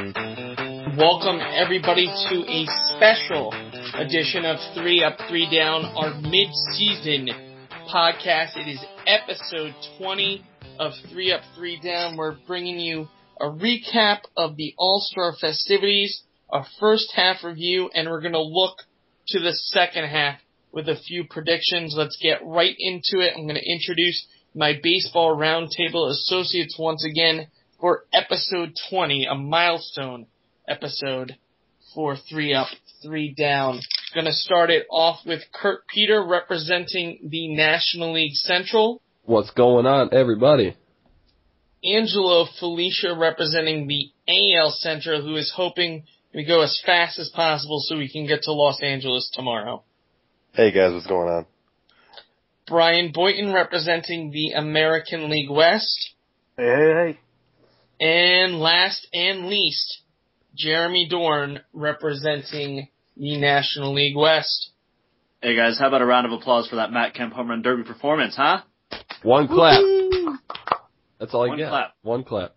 Welcome everybody to a special edition of 3 Up, 3 Down, our mid-season podcast. It is episode 20 of 3 Up, 3 Down. We're bringing you a recap of the All-Star festivities, a first half review, and we're going to look to the second half with a few predictions. Let's get right into it. I'm going to introduce my Baseball Roundtable associates once again for episode 20, a milestone episode for 3 Up, 3 Down. Going to start it off with Kurt Peter representing the National League Central. What's going on, everybody? Angelo Felicia representing the AL Central, who is hoping we go as fast as possible so we can get to Los Angeles tomorrow. Hey guys, what's going on? Brian Boynton representing the American League West. Hey. And last and least, Jeremy Dorn representing the National League West. Hey guys, how about a round of applause for that Matt Kemp home run derby performance, huh? One clap. Woo-hoo! That's all I get. Clap. One clap.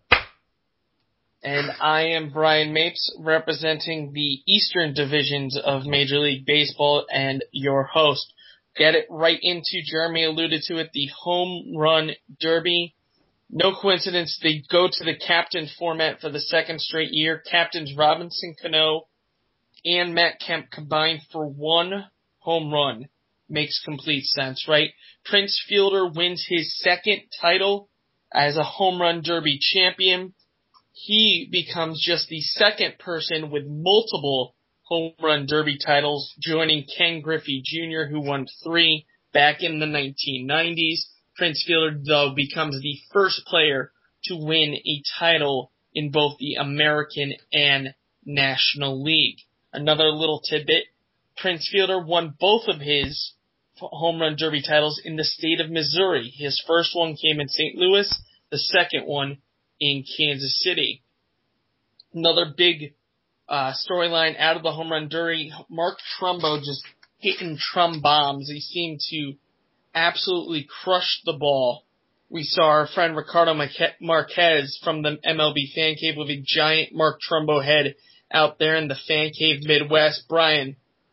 And I am Brian Mapes representing the Eastern divisions of Major League Baseball and your host. Get it right into, Jeremy alluded to it, the home run derby. No coincidence, they go to the captain format for the second straight year. Captains Robinson Cano and Matt Kemp combined for one home run. Makes complete sense, right? Prince Fielder wins his second title as a home run derby champion. He becomes just the second person with multiple home run derby titles, joining Ken Griffey Jr., who won 3 back in the 1990s. Prince Fielder, though, becomes the first player to win a title in both the American and National League. Another little tidbit, Prince Fielder won both of his home run derby titles in the state of Missouri. His first one came in St. Louis, the second one in Kansas City. Another big storyline out of the home run derby, Mark Trumbo just hitting Trum bombs. He seemed to absolutely crush the ball. We saw our friend Ricardo Marquez from the MLB Fan Cave with a giant Mark Trumbo head out there in the Fan Cave Midwest. Brian,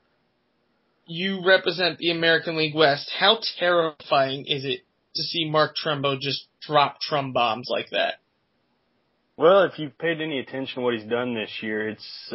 you represent the American League West. How terrifying is it to see Mark Trumbo just drop Trum bombs like that? Well, if you've paid any attention to what he's done this year, it's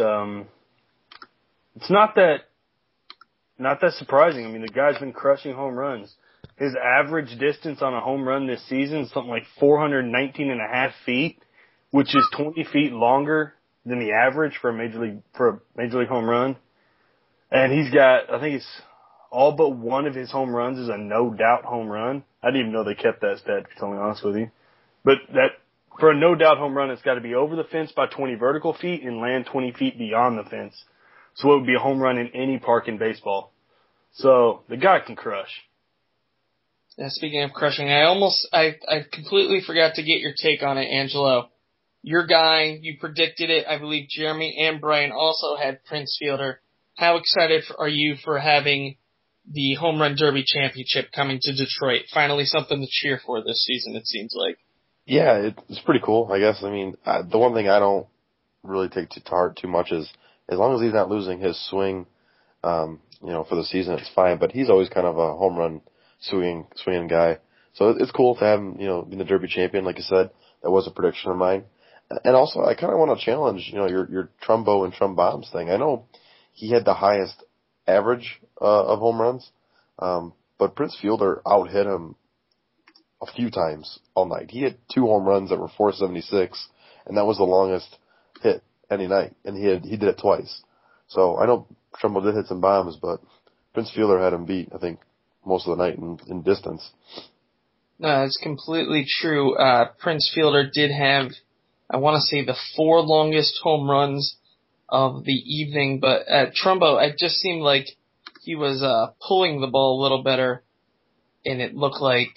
not that surprising. I mean, the guy's been crushing home runs. His average distance on a home run this season is something like 419.5 feet, which is 20 feet longer than the average for a major league home run. And he's got, I think it's all but one of his home runs is a no doubt home run. I didn't even know they kept that stat, to be totally honest with you. But that, for a no doubt home run, it's got to be over the fence by 20 vertical feet and land 20 feet beyond the fence. So it would be a home run in any park in baseball. So the guy can crush. Yeah, speaking of crushing, I completely forgot to get your take on it, Angelo. Your guy, you predicted it. I believe Jeremy and Brian also had Prince Fielder. How excited are you for having the Home Run Derby Championship coming to Detroit? Finally something to cheer for this season, it seems like. Yeah, it's pretty cool, I guess. I mean, the one thing I don't really take to heart too much is, as long as he's not losing his swing, for the season, it's fine. But he's always kind of a home run swinging guy. So it's cool to have him, being the Derby champion, like you said. That was a prediction of mine. And also, I kind of want to challenge, your Trumbo and Trum bombs thing. I know he had the highest average of home runs, but Prince Fielder out-hit him a few times all night. He hit 2 home runs that were 476, and that was the longest hit any night, and he did it twice. So I know Trumbo did hit some bombs, but Prince Fielder had him beat, I think, most of the night in distance. No, it's completely true. Prince Fielder did have, I want to say, the 4 longest home runs of the evening, but Trumbo, it just seemed like he was pulling the ball a little better, and it looked like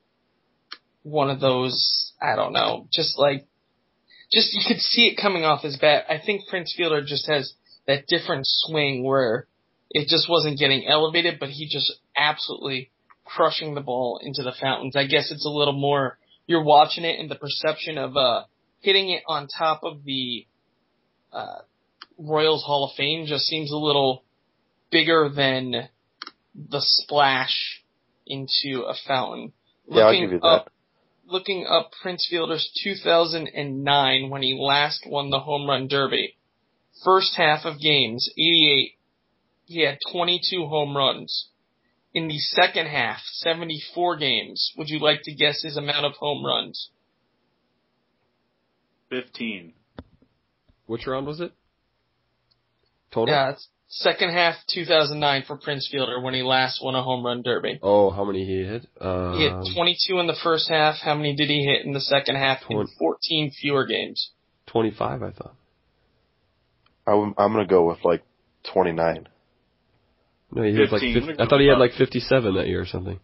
one of those, I don't know, just you could see it coming off his bat. I think Prince Fielder just has that different swing where it just wasn't getting elevated, but he just absolutely crushing the ball into the fountains. I guess it's a little more, you're watching it and the perception of hitting it on top of the Royals Hall of Fame just seems a little bigger than the splash into a fountain. Yeah, I'll give you that. Looking up Prince Fielder's 2009 when he last won the Home Run Derby. First half of games, 88, he had 22 home runs. In the second half, 74 games, would you like to guess his amount of home runs? 15. Which round was it? Total? Yeah, it's second half 2009 for Prince Fielder when he last won a home run derby. Oh, how many he hit? He hit 22 in the first half. How many did he hit in the second half in 14 fewer games? 25, I thought. I'm going to go with 29. No, he had 50, I thought he had 57 that year or something.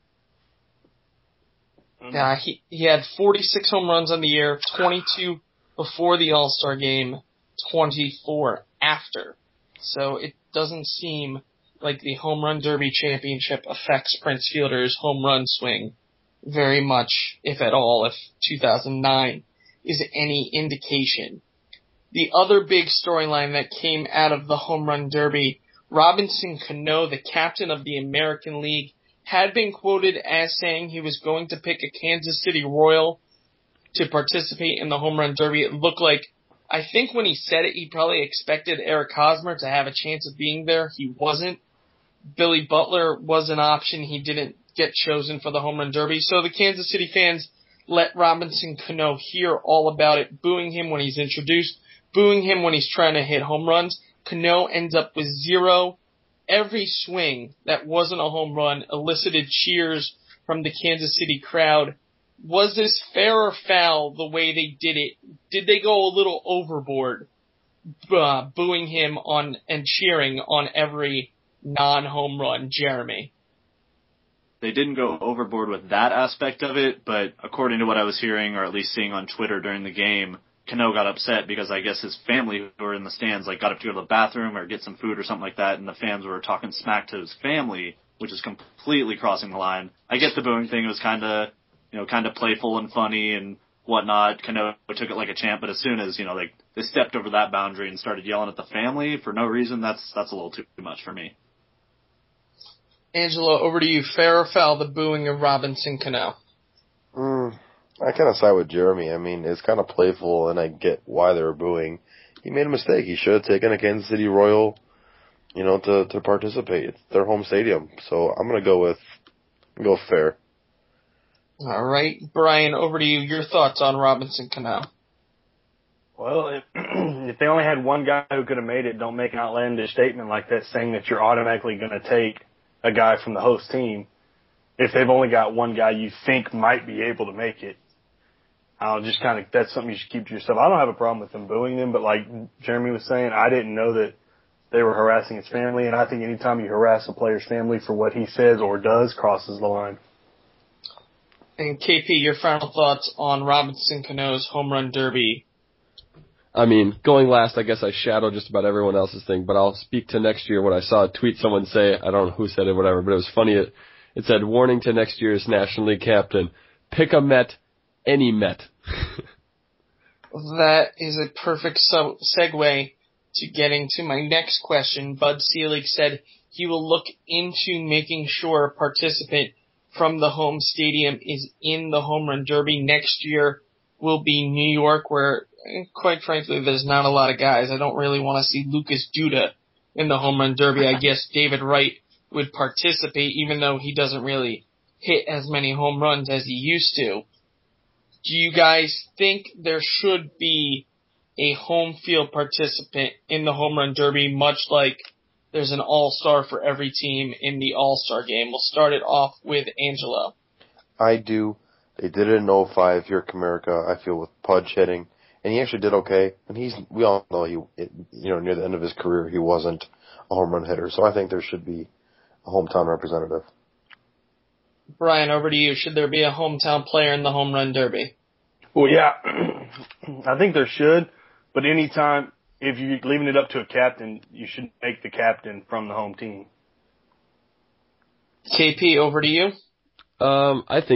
Yeah, he had 46 home runs on the year, 22 before the All-Star game, 24 after. So it doesn't seem like the Home Run Derby Championship affects Prince Fielder's home run swing very much, if at all, if 2009 is any indication. The other big storyline that came out of the Home Run Derby, Robinson Cano, the captain of the American League, had been quoted as saying he was going to pick a Kansas City Royal to participate in the Home Run Derby. It looked like, I think when he said it, he probably expected Eric Hosmer to have a chance of being there. He wasn't. Billy Butler was an option. He didn't get chosen for the Home Run Derby. So the Kansas City fans let Robinson Cano hear all about it, booing him when he's introduced, booing him when he's trying to hit home runs. Cano ends up with 0. Every swing that wasn't a home run elicited cheers from the Kansas City crowd. Was this fair or foul the way they did it? Did they go a little overboard, booing him on and cheering on every non-home run, Jeremy? They didn't go overboard with that aspect of it, but according to what I was hearing, or at least seeing on Twitter during the game, Cano got upset because I guess his family who were in the stands got up to go to the bathroom or get some food or something like that, and the fans were talking smack to his family, which is completely crossing the line. I get the booing thing. It was kind of playful and funny and whatnot. Cano took it like a champ, but as soon as, they stepped over that boundary and started yelling at the family for no reason, that's a little too much for me. Angelo, over to you. Fair or foul, the booing of Robinson Cano? I kind of side with Jeremy. I mean, it's kind of playful, and I get why they were booing. He made a mistake. He should have taken a Kansas City Royal, to participate. It's their home stadium. So I'm going to go fair. All right. Brian, over to you. Your thoughts on Robinson Cano? Well, if they only had one guy who could have made it, don't make an outlandish statement like that saying that you're automatically going to take a guy from the host team. If they've only got one guy you think might be able to make it, that's something you should keep to yourself. I don't have a problem with them booing them, but like Jeremy was saying, I didn't know that they were harassing his family, and I think anytime you harass a player's family for what he says or does crosses the line. And KP, your final thoughts on Robinson Cano's Home Run Derby? I mean, going last, I guess I shadow just about everyone else's thing, but I'll speak to next year. What I saw a tweet someone say, I don't know who said it, whatever, but it was funny. It said, warning to next year's National League captain, pick a Met, any Met. That is a perfect segue to getting to my next question. Bud Selig said he will look into making sure a participant from the home stadium is in the Home Run Derby. Next year will be New York, where, quite frankly, there's not a lot of guys. I don't really want to see Lucas Duda in the Home Run Derby. I guess David Wright would participate, even though he doesn't really hit as many home runs as he used to. Do you guys think there should be a home field participant in the Home Run Derby, much like there's an all-star for every team in the all-star game? We'll start it off with Angelo. I do. They did it in 05 here at Comerica, I feel, with Pudge hitting. And he actually did okay. And we all know near the end of his career, he wasn't a home run hitter. So I think there should be a hometown representative. Brian, over to you. Should there be a hometown player in the Home Run Derby? Well, yeah, I think there should. But anytime, if you're leaving it up to a captain, you should make the captain from the home team. KP, over to you.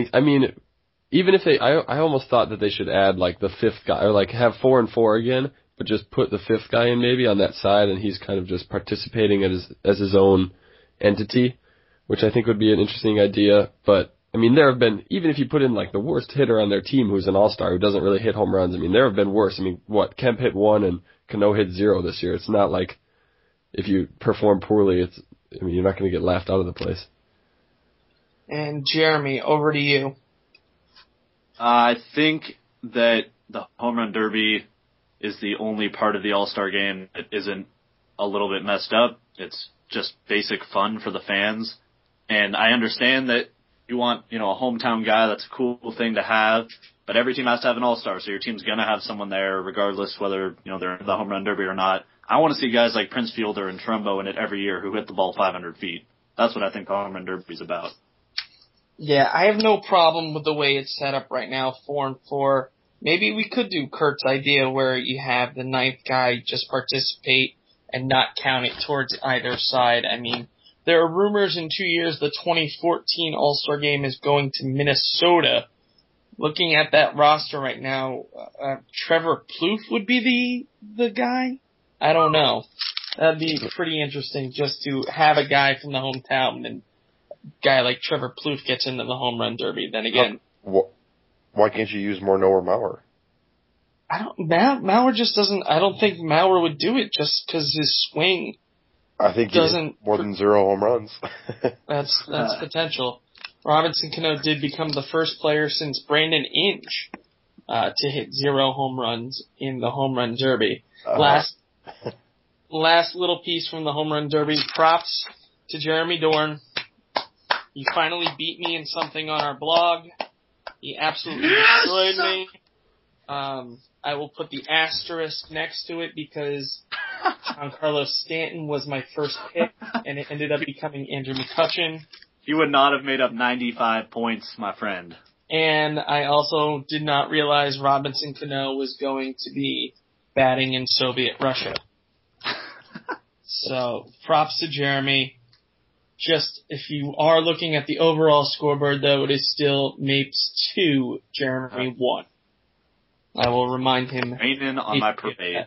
Even if I almost thought that they should add the fifth guy, or have 4 and 4 again, but just put the fifth guy in maybe on that side, and he's kind of just participating as his own entity, which I think would be an interesting idea. But I mean, there have been, even if you put in like the worst hitter on their team who's an all-star who doesn't really hit home runs, I mean, there have been worse. I mean, Kemp hit 1 and Cano hit 0 this year. It's not like if you perform poorly, you're not going to get laughed out of the place. And Jeremy, over to you. I think that the home run derby is the only part of the All-Star game that isn't a little bit messed up. It's just basic fun for the fans. And I understand that you want, a hometown guy. That's a cool thing to have. But every team has to have an all-star, so your team's going to have someone there regardless whether, they're in the home run derby or not. I want to see guys like Prince Fielder and Trumbo in it every year who hit the ball 500 feet. That's what I think the home run derby is about. Yeah, I have no problem with the way it's set up right now, 4-4. Maybe we could do Kurt's idea where you have the ninth guy just participate and not count it towards either side. I mean, there are rumors in 2 years the 2014 All-Star Game is going to Minnesota. Looking at that roster right now, Trevor Plouffe would be the guy? I don't know. That'd be pretty interesting just to have a guy from the hometown and guy like Trevor Plouffe gets into the home run derby. Then again, why can't you use Morneau or Mauer? Mauer just doesn't. I don't think Mauer would do it just because his swing. I think he doesn't more than 0 home runs. That's potential. Robinson Cano did become the first player since Brandon Inge to hit 0 home runs in the home run derby. Last little piece from the home run derby. Props to Jeremy Dorn. He finally beat me in something on our blog. He absolutely destroyed me. I will put the asterisk next to it because Giancarlo Stanton was my first pick, and it ended up becoming Andrew McCutchen. He would not have made up 95 points, my friend. And I also did not realize Robinson Cano was going to be batting in Soviet Russia. So, props to Jeremy. Just, if you are looking at the overall scoreboard, though, it is still Mapes 2, Jeremy 1. I will remind him. Raining on my parade.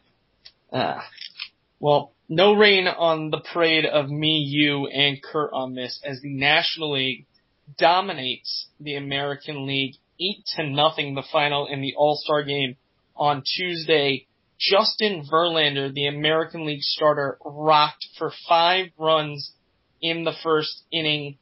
Well, no rain on the parade of me, you, and Kurt on this, as the National League dominates the American League 8-0, the final in the All-Star game on Tuesday. Justin Verlander, the American League starter, rocked for 5 runs in the first inning.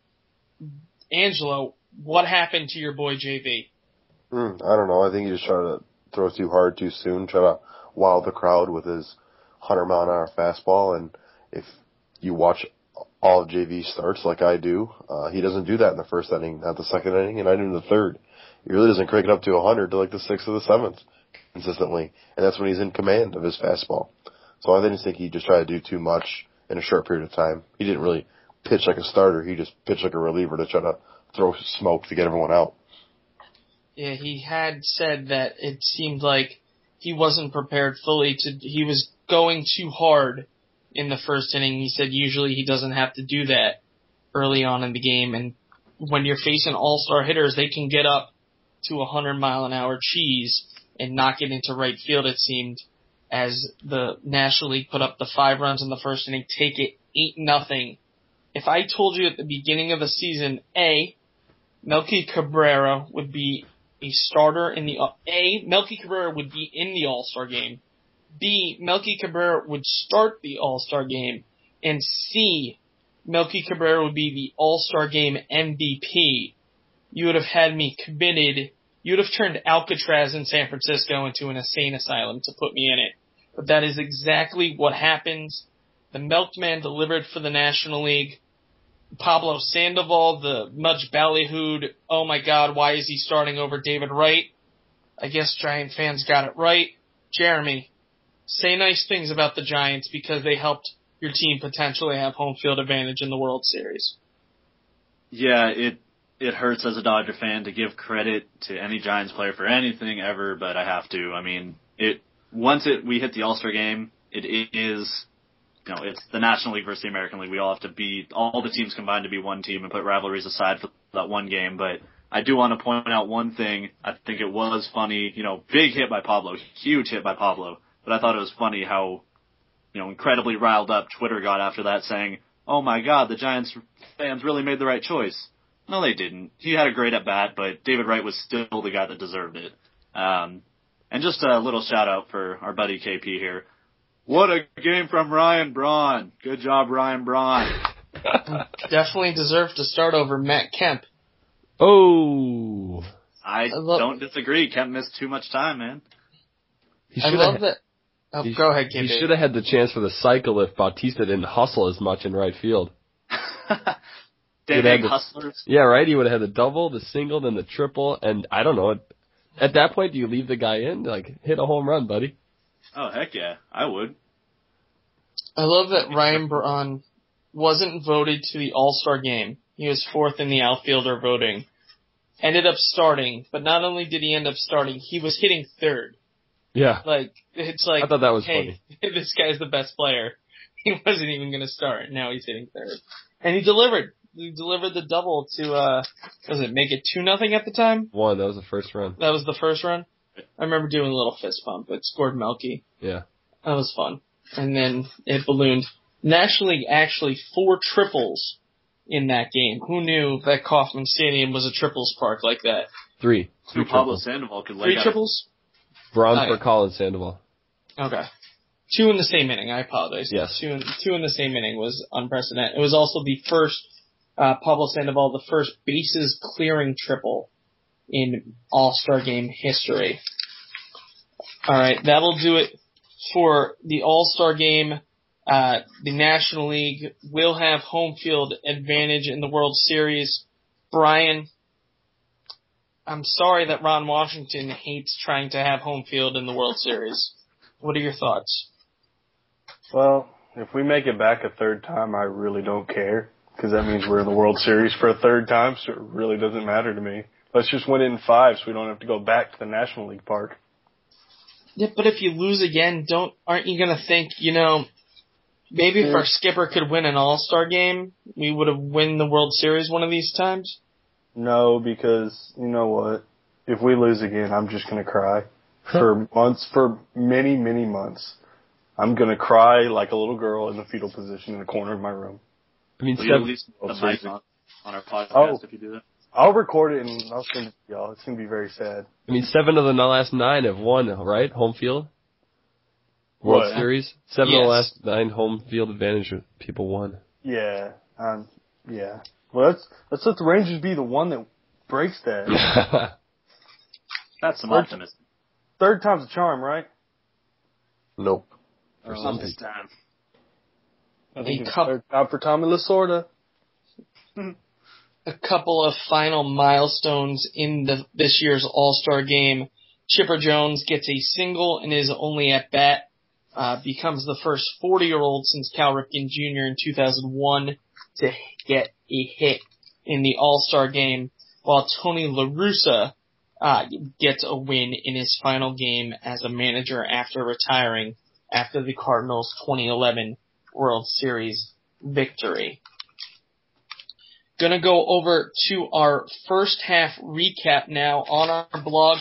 Angelo, what happened to your boy JV? I don't know. I think he just tried to throw too hard too soon, try to wow the crowd with his 100-mile-an-hour fastball. And if you watch all of JV's starts like I do, he doesn't do that in the first inning, not the second inning, and not even the third. He really doesn't crank it up to 100 to like the 6th or the 7th consistently. And that's when he's in command of his fastball. So I just think he just tried to do too much in a short period of time. He didn't really pitch like a starter. He just pitched like a reliever to try to throw smoke to get everyone out. Yeah, he had said that it seemed like he wasn't prepared fully he was going too hard in the first inning. He said usually he doesn't have to do that early on in the game. And when you're facing all-star hitters, they can get up to 100-mile-an-hour cheese and knock it into right field, it seemed, as the National League put up the 5 runs in the first inning, take it 8-0. If I told you at the beginning of the season, A, Melky Cabrera would be a starter in Melky Cabrera would be in the All-Star game, B, Melky Cabrera would start the All-Star game, and C, Melky Cabrera would be the All-Star game MVP, you would have had me committed. You would have turned Alcatraz in San Francisco into an insane asylum to put me in it. But that is exactly what happens. The Milkman delivered for the National League. Pablo Sandoval, the much ballyhooed, oh my god, why is he starting over David Wright? I guess Giant fans got it right. Jeremy, say nice things about the Giants because they helped your team potentially have home field advantage in the World Series. Yeah, it hurts as a Dodger fan to give credit to any Giants player for anything ever, but I have to. I mean, we hit the All-Star game, it is, it's the National League versus the American League. We all have to be, all the teams combined to be one team and put rivalries aside for that one game. But I do want to point out one thing. I think it was funny, big hit by Pablo, huge hit by Pablo. but I thought it was funny how, incredibly riled up Twitter got after that, saying, "Oh my God, the Giants fans really made the right choice." No, they didn't. He had a great at bat, but David Wright was still the guy that deserved it. And just a little shout out for our buddy KP here. What a game from Ryan Braun. Good job, Ryan Braun. Definitely deserved to start over Matt Kemp. Oh. I don't disagree. Kemp missed too much time, man. I love that. Oh, go ahead, KP. He should have had the chance for the cycle if Bautista didn't hustle as much in right field. Big hustlers. Yeah, right? He would have had the double, the single, then the triple, and I don't know. At that point, do you leave the guy in? Like, hit a home run, buddy. Oh, heck yeah. I would. I love that Ryan Braun wasn't voted to the All-Star game. He was fourth in the outfielder voting. Ended up starting, but not only did he end up starting, he was hitting third. Yeah. It's like, I thought that was hey, funny. This guy's the best player. He wasn't even going to start. Now he's hitting third. And he delivered. He delivered the double to, make it 2-0 at the time? 1, that was the first run. That was the first run? I remember doing a little fist pump, but scored Melky. Yeah. That was fun. And then it ballooned. National League actually 4 triples in that game. Who knew that Kauffman Stadium was a triples park like that? 3. Who Pablo Sandoval could lay 3 triples? Bronze for Colin Sandoval. Okay. 2 in the same inning. I apologize. Yes. 2 in the same inning was unprecedented. It was also the first, Pablo Sandoval, the first bases clearing triple in All-Star Game history. Alright, that'll do it for the All-Star Game. The National League will have home field advantage in the World Series. Brian, I'm sorry that Ron Washington hates trying to have home field in the World Series. What are your thoughts? Well, if we make it back a third time, I really don't care, because that means we're in the World Series for a third time, so it really doesn't matter to me. Let's just win it in 5 so we don't have to go back to the National League Park. Yeah, but if you lose again, aren't you going to think, maybe if our skipper could win an All-Star game, we would have won the World Series one of these times? No, because, you know what? If we lose again, I'm just going to cry. For months, for many, many months. I'm going to cry like a little girl in the fetal position in the corner of my room. I mean, at least the mic on our podcast if you do that. I'll record it and I'll send it to y'all. It's going to be very sad. I mean, 7 of the last 9 have won, right? Home field? World Series? 7 of the last 9 home field advantage people won. Yeah. Yeah. Well, let's let the Rangers be the one that breaks that. That's some optimism. Third time's a charm, right? Nope. For some this people. time. I think it's third time for Tommy Lasorda. A couple of final milestones in this year's All-Star Game. Chipper Jones gets a single in his only at-bat, becomes the first 40-year-old since Cal Ripken Jr. in 2001 to get a hit in the All-Star Game, while Tony La Russa gets a win in his final game as a manager after retiring after the Cardinals' 2011 World Series victory. Gonna go over to our first half recap now on our blog,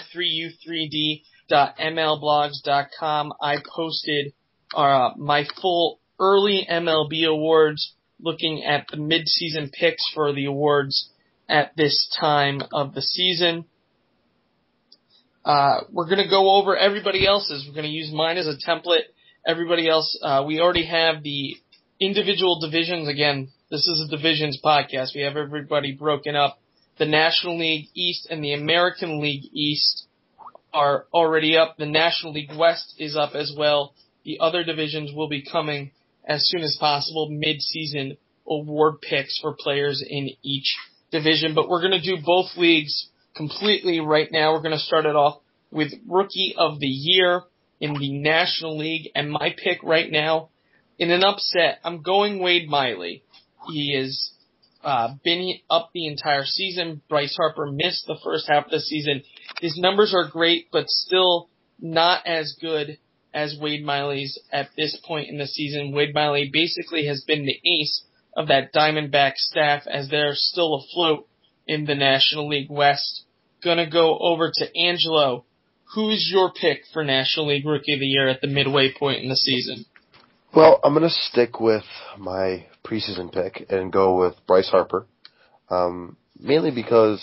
3u3d.mlblogs.com. I posted my full early MLB awards, looking at the mid-season picks for the awards at this time of the season. We're going to go over everybody else's. We're going to use mine as a template. Everybody else, we already have the individual divisions. Again, this is a divisions podcast. We have everybody broken up. The National League East and the American League East are already up. The National League West is up as well. The other divisions will be coming as soon as possible, mid-season award picks for players in each division. But we're going to do both leagues completely right now. We're going to start it off with Rookie of the Year in the National League. And my pick right now, in an upset, I'm going Wade Miley. He has been up the entire season. Bryce Harper missed the first half of the season. His numbers are great, but still not as good as Wade Miley's at this point in the season. Wade Miley basically has been the ace of that Diamondback staff as they're still afloat in the National League West. Gonna go over to Angelo, who's your pick for National League Rookie of the Year at the midway point in the season? Well, I'm going to stick with my preseason pick and go with Bryce Harper, mainly because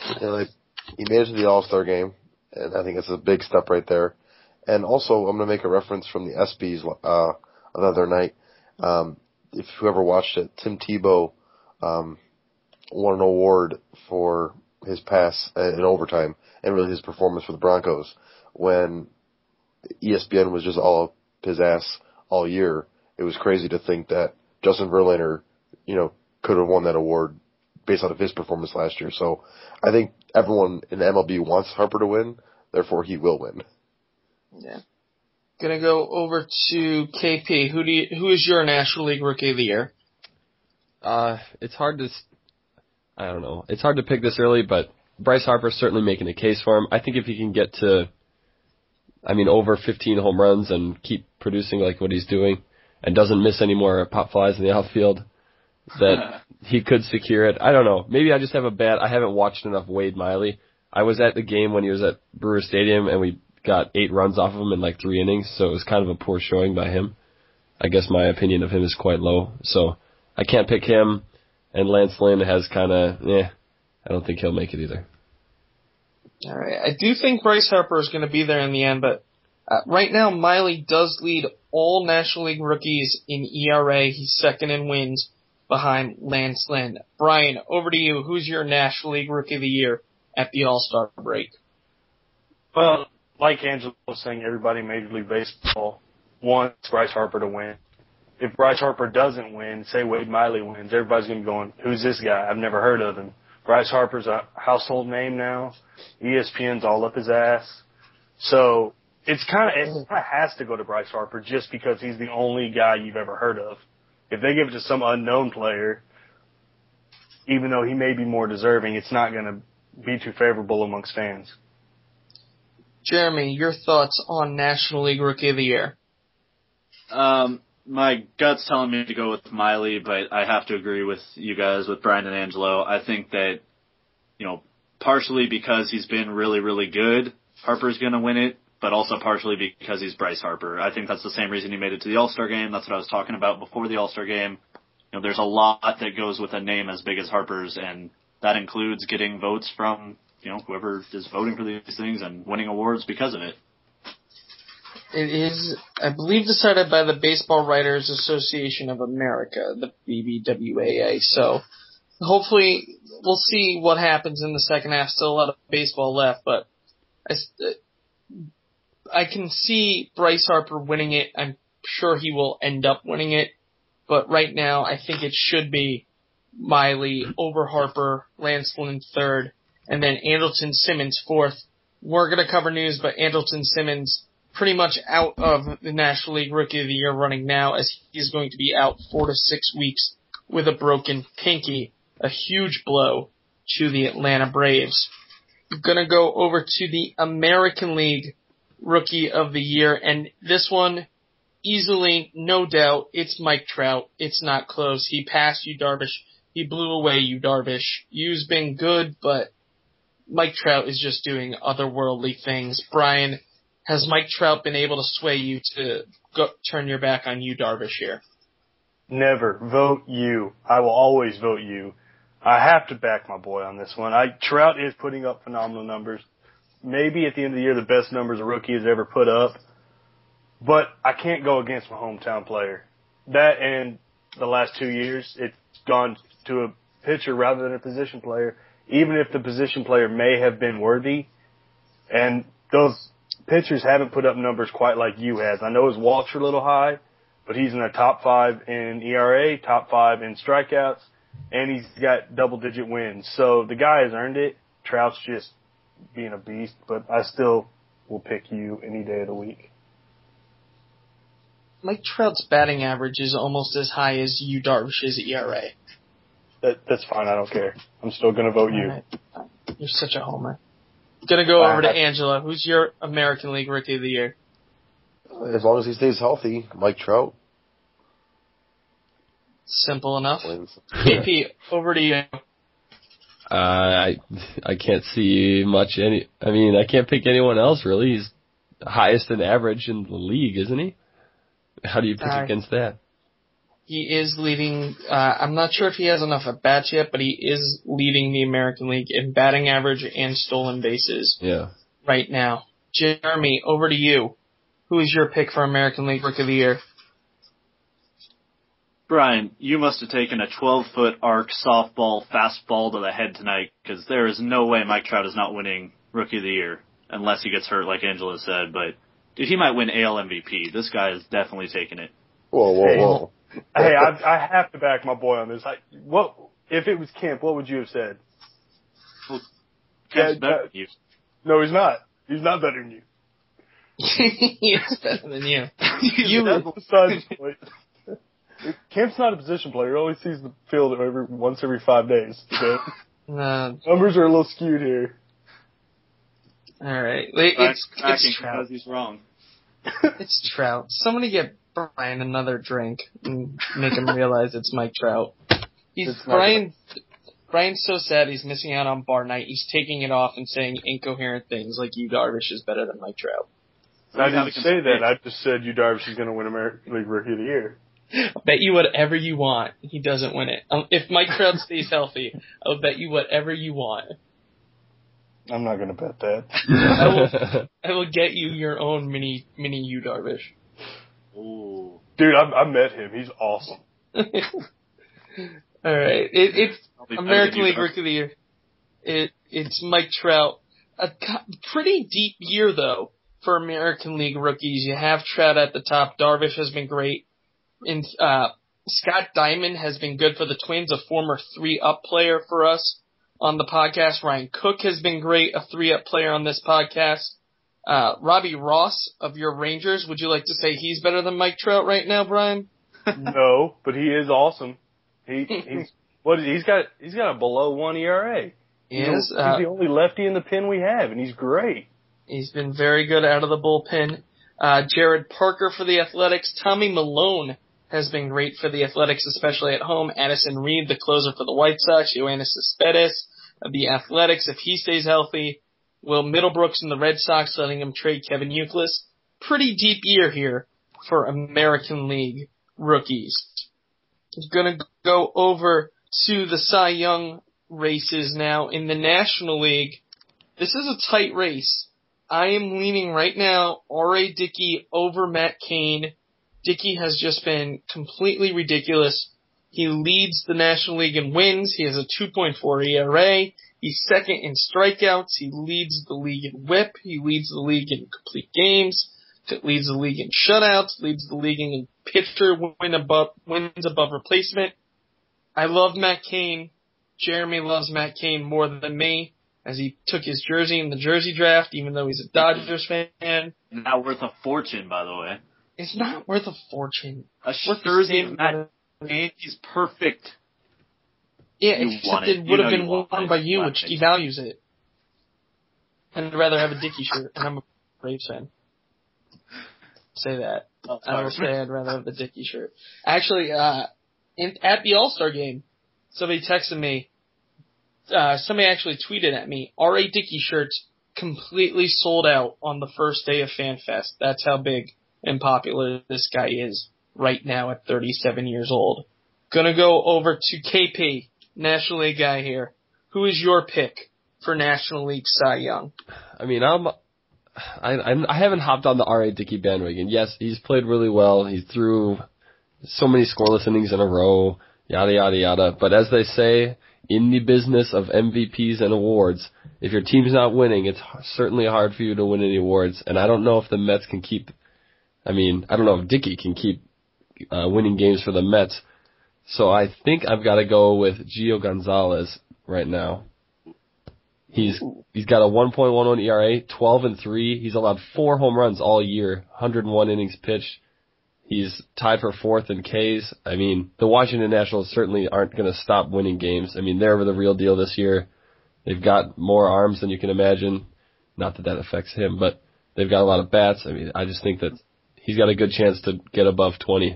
he made it to the All-Star game, and I think it's a big step right there. And also, I'm going to make a reference from the ESPYs the other night. If whoever watched it, Tim Tebow won an award for his pass in overtime and really his performance for the Broncos when ESPN was just all up his ass all year. It was crazy to think that Justin Verlander, could have won that award based on his performance last year. So I think everyone in the MLB wants Harper to win, therefore he will win. Yeah. Gonna go over to KP. Who is your National League Rookie of the Year? It's hard to, I don't know. It's hard to pick this early, but Bryce Harper's certainly making a case for him. I think if he can get to, over 15 home runs and keep producing like what he's doing and doesn't miss any more pop flies in the outfield, that he could secure it. I don't know. Maybe I just have I haven't watched enough Wade Miley. I was at the game when he was at Brewer Stadium and we got 8 runs off of him in like 3 innings, so it was kind of a poor showing by him. I guess my opinion of him is quite low, so I can't pick him. And Lance Lynn has kind of, I don't think he'll make it either. All right. I do think Bryce Harper is going to be there in the end, but right now Miley does lead all National League rookies in ERA. He's second in wins behind Lance Lynn. Brian, over to you. Who's your National League Rookie of the Year at the All-Star break? Well, like Angela was saying, everybody in Major League Baseball wants Bryce Harper to win. If Bryce Harper doesn't win, say Wade Miley wins, everybody's going to be going, who's this guy? I've never heard of him. Bryce Harper's a household name now. ESPN's all up his ass. So it has to go to Bryce Harper just because he's the only guy you've ever heard of. If they give it to some unknown player, even though he may be more deserving, it's not going to be too favorable amongst fans. Jeremy, your thoughts on National League Rookie of the Year? My gut's telling me to go with Miley, but I have to agree with you guys, with Brian and Angelo. I think that, partially because he's been really, really good, Harper's going to win it, but also partially because he's Bryce Harper. I think that's the same reason he made it to the All-Star game. That's what I was talking about before the All-Star game. There's a lot that goes with a name as big as Harper's, and that includes getting votes from, whoever is voting for these things and winning awards because of it. It is, I believe, decided by the Baseball Writers Association of America, the BBWAA. So hopefully we'll see what happens in the second half. Still a lot of baseball left, but I can see Bryce Harper winning it. I'm sure he will end up winning it. But right now, I think it should be Miley over Harper, Lance Lynn third, and then Andrelton Simmons fourth. We're going to cover news, but Andrelton Simmons pretty much out of the National League Rookie of the Year running now, as he's going to be out 4 to 6 weeks with a broken pinky. A huge blow to the Atlanta Braves. We're going to go over to the American League Rookie of the Year, and this one, easily, no doubt, it's Mike Trout. It's not close. He passed Yu Darvish. He blew away Yu Darvish. Yu's been good, but Mike Trout is just doing otherworldly things. Brian, has Mike Trout been able to sway you to turn your back on Yu Darvish here? Never. Vote you. I will always vote you. I have to back my boy on this one. Trout is putting up phenomenal numbers. Maybe at the end of the year, the best numbers a rookie has ever put up. But I can't go against my hometown player. That and the last 2 years, it's gone to a pitcher rather than a position player, even if the position player may have been worthy. And those pitchers haven't put up numbers quite like you has. I know his walks are a little high, but he's in the top 5 in ERA, top 5 in strikeouts, and he's got double-digit wins. So the guy has earned it. Trout's just being a beast, but I still will pick you any day of the week. Mike Trout's batting average is almost as high as Yu Darvish's ERA. That's fine. I don't care. I'm still going to vote you. Right. You're such a homer. Gonna go over to Angela. Who's your American League Rookie of the Year? As long as he stays healthy, Mike Trout. Simple enough. Wins. KP, over to you. I can't see much I can't pick anyone else really. He's the highest in average in the league, isn't he? How do you pick against that? He is leading, I'm not sure if he has enough at bats yet, but he is leading the American League in batting average and stolen bases. Yeah. Right now. Jeremy, over to you. Who is your pick for American League Rookie of the Year? Brian, you must have taken a 12-foot arc softball fastball to the head tonight, because there is no way Mike Trout is not winning Rookie of the Year, unless he gets hurt, like Angela said. But dude, he might win AL MVP. This guy is definitely taking it. Whoa. Hey, I have to back my boy on this. What if it was Kemp? What would you have said? Well, Kemp's better than you. No, he's not. He's not better than you. He is better than you. Besides the point. Kemp's not a position player. He only sees the field once every 5 days. So numbers are a little skewed here. All right. It's Trout. because he's wrong. It's Trout. Somebody get Brian another drink and make him realize it's Mike Trout. Brian's so sad he's missing out on bar night. He's taking it off and saying incoherent things like Yu Darvish is better than Mike Trout. I didn't say that. I just said Yu Darvish is going to win American League Rookie of the Year. I'll bet you whatever you want. He doesn't win it. If Mike Trout stays healthy, I'll bet you whatever you want. I'm not going to bet that. I will get you your own mini Yu Darvish. Ooh. Dude, I met him. He's awesome. All right. It's American League Rookie of the Year. It's Mike Trout. A pretty deep year, though, for American League rookies. You have Trout at the top. Darvish has been great. And Scott Diamond has been good for the Twins, a former 3-up player for us on the podcast. Ryan Cook has been great, a 3-up player on this podcast. Robbie Ross of your Rangers, would you like to say he's better than Mike Trout right now, Brian? No, but he is awesome. He's got a below 1 ERA. He's the only lefty in the pen we have, and he's great. He's been very good out of the bullpen. Jared Parker for the Athletics. Tommy Malone has been great for the Athletics, especially at home. Addison Reed, the closer for the White Sox. Yoenis Cespedes of the Athletics, if he stays healthy. Will Middlebrooks and the Red Sox letting him trade Kevin Youkilis. Pretty deep year here for American League rookies. Going to go over to the Cy Young races now in the National League. This is a tight race. I am leaning right now R.A. Dickey over Matt Cain. Dickey has just been completely ridiculous. He leads the National League in wins. He has a 2.4 ERA. He's second in strikeouts. He leads the league in whip. He leads the league in complete games. Leads the league in shutouts. Leads the league in pitcher wins above replacement. I love Matt Cain. Jeremy loves Matt Cain more than me, as he took his jersey in the jersey draft, even though he's a Dodgers fan. Not worth a fortune, by the way. It's not worth a fortune. A jersey of Matt Cain, he's perfect. Yeah, except it would have been worn by you, which devalues it. I'd rather have a Dickey shirt, and I'm a Braves fan. Say that. I will say I'd rather have the Dickey shirt. Actually, at the All-Star game, somebody texted me. Somebody actually tweeted at me, R.A. Dickey shirts completely sold out on the first day of FanFest. That's how big and popular this guy is right now at 37 years old. Gonna go over to KP, National League guy here. Who is your pick for National League Cy Young? I mean, I haven't hopped on the R.A. Dickey bandwagon. Yes, he's played really well. He threw so many scoreless innings in a row, yada, yada, yada. But as they say, in the business of MVPs and awards, if your team's not winning, it's certainly hard for you to win any awards. And I don't know if the Mets can I don't know if Dickey can keep winning games for the Mets. So I think I've got to go with Gio Gonzalez right now. He's got a 1.11 ERA, 12-3. He's allowed 4 home runs all year, 101 innings pitched. He's tied for 4th in Ks. I mean, the Washington Nationals certainly aren't going to stop winning games. I mean, they're the real deal this year. They've got more arms than you can imagine. Not that affects him, but they've got a lot of bats. I mean, I just think that he's got a good chance to get above 20.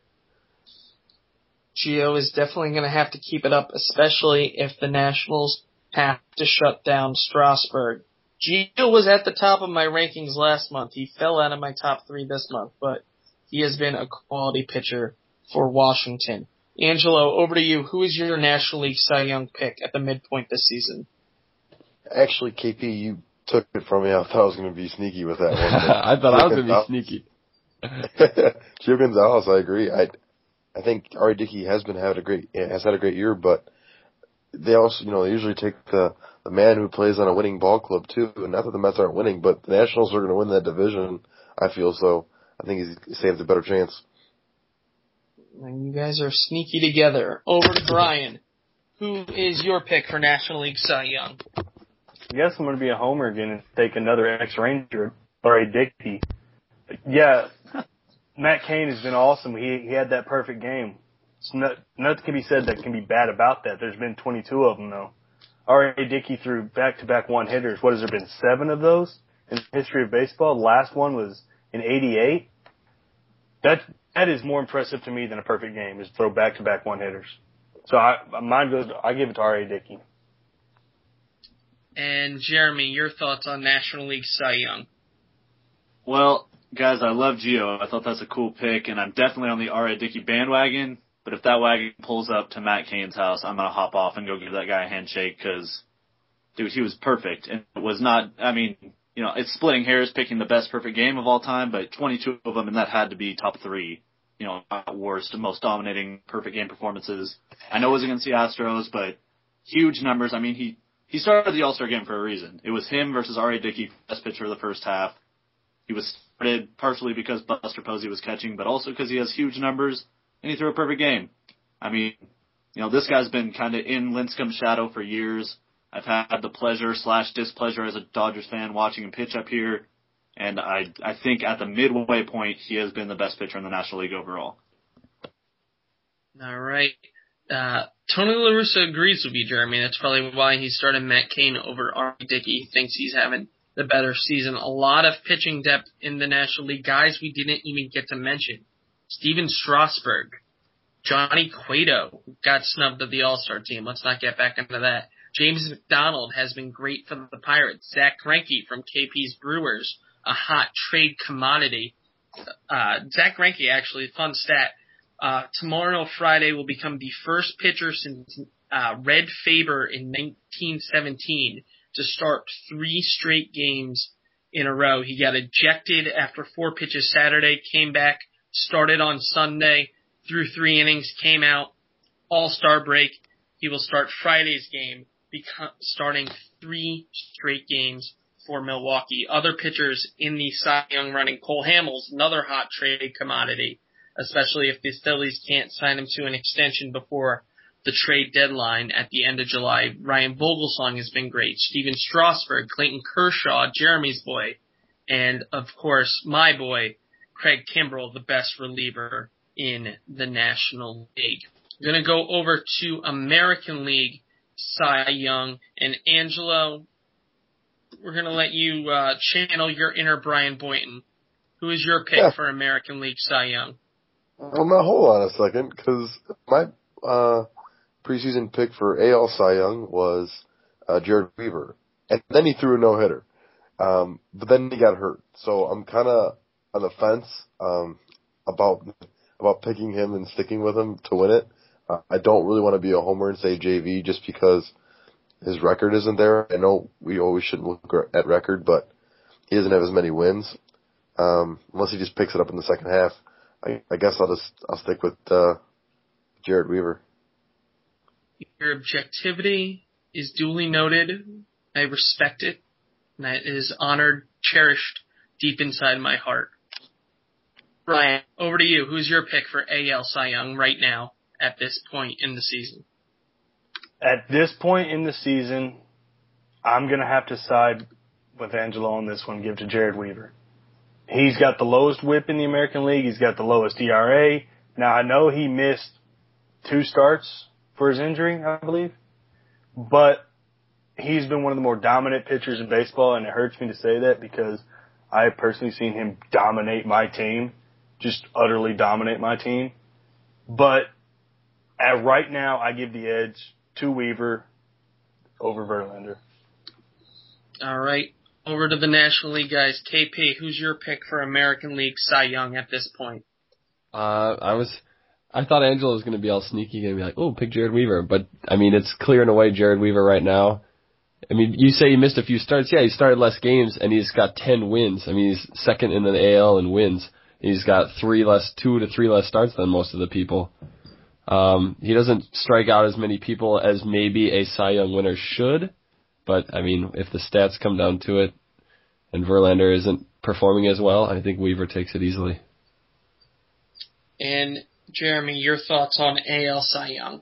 Gio is definitely going to have to keep it up, especially if the Nationals have to shut down Strasburg. Gio was at the top of my rankings last month. He fell out of my top 3 this month, but he has been a quality pitcher for Washington. Angelo, over to you. Who is your National League Cy Young pick at the midpoint this season? Actually, KP, you took it from me. I thought I was going to be sneaky with that one. I thought I was going to be sneaky. Gio Gonzalez, I agree. I think R.A. Dickey has had a great year, but they also, they usually take the man who plays on a winning ball club too. And not that the Mets aren't winning, but the Nationals are going to win that division, I feel. So I think he stands a better chance. And you guys are sneaky together. Over to Brian. Who is your pick for National League Cy Young? I guess I'm going to be a homer again and take another ex-Ranger, R.A. Dickey. Yeah, Matt Cain has been awesome. He had that perfect game. Nothing can be said that can be bad about that. There's been 22 of them, though. R.A. Dickey threw back-to-back one-hitters. What has there been, 7 of those in the history of baseball? The last one was in '88. That is more impressive to me than a perfect game, is throw back-to-back one-hitters. So I give it to R.A. Dickey. And Jeremy, your thoughts on National League Cy Young? Well, guys, I love Gio. I thought that's a cool pick, and I'm definitely on the R.A. Dickey bandwagon. But if that wagon pulls up to Matt Cain's house, I'm going to hop off and go give that guy a handshake because, dude, he was perfect. And it was not, it's splitting hairs picking the best perfect game of all time, but 22 of them, and that had to be top 3, worst and most dominating perfect game performances. I know it was against the Astros, but huge numbers. I mean, he started the All-Star game for a reason. It was him versus R.A. Dickey, best pitcher of the first half. He was started partially because Buster Posey was catching, but also because he has huge numbers, and he threw a perfect game. I mean, this guy's been kind of in Lincecum's shadow for years. I've had the pleasure/displeasure as a Dodgers fan watching him pitch up here, and I think at the midway point, he has been the best pitcher in the National League overall. All right. Tony La Russa agrees with you, Jeremy. That's probably why he started Matt Cain over R.A. Dickey. He thinks he's having the better season. A lot of pitching depth in the National League. Guys we didn't even get to mention. Steven Strasburg, Johnny Cueto got snubbed of the All-Star team. Let's not get back into that. James McDonald has been great for the Pirates. Zach Greinke from KP's Brewers, a hot trade commodity. Zach Greinke, actually, fun stat. Tomorrow, Friday, will become the first pitcher since Red Faber in 1917 to start 3 straight games in a row. He got ejected after 4 pitches Saturday, came back, started on Sunday, threw 3 innings, came out, All-Star break. He will start Friday's game, starting 3 straight games for Milwaukee. Other pitchers in the Cy Young running, Cole Hamels, another hot trade commodity, especially if the Phillies can't sign him to an extension before the trade deadline at the end of July. Ryan Vogelsong has been great. Steven Strasburg, Clayton Kershaw, Jeremy's boy, and, of course, my boy, Craig Kimbrell, the best reliever in the National League. I'm going to go over to American League Cy Young. And Angelo, we're going to let you channel your inner Brian Boynton. Who is your pick for American League Cy Young? Well, now hold on a second, because my preseason pick for AL Cy Young was Jared Weaver. And then he threw a no-hitter. But then he got hurt. So I'm kind of on the fence about picking him and sticking with him to win it. I don't really want to be a homer and say JV just because his record isn't there. I know we always shouldn't look at record, but he doesn't have as many wins. Unless he just picks it up in the second half. I guess I'll stick with Jared Weaver. Your objectivity is duly noted. I respect it. And that is honored, cherished deep inside my heart. Brian, over to you. Who's your pick for AL Cy Young right now at this point in the season? At this point in the season, I'm going to have to side with Angelo on this one, give to Jared Weaver. He's got the lowest whip in the American League. He's got the lowest ERA. Now, I know he missed 2 starts for his injury, I believe, but he's been one of the more dominant pitchers in baseball, and it hurts me to say that because I have personally seen him dominate my team, just utterly dominate my team. But right now, I give the edge to Weaver. over Verlander. All right. Over to the National League guys. KP, who's your pick for American League Cy Young at this point? I thought Angelo was going to be all sneaky and be like, oh, pick Jared Weaver. But, I mean, it's clear and away Jared Weaver right now. I mean, you say he missed a few starts. Yeah, he started less games, and he's got 10 wins. I mean, he's second in the AL in wins. He's got 2 to 3 less starts than most of the people. He doesn't strike out as many people as maybe a Cy Young winner should. But, I mean, if the stats come down to it and Verlander isn't performing as well, I think Weaver takes it easily. And Jeremy, your thoughts on AL Cy Young?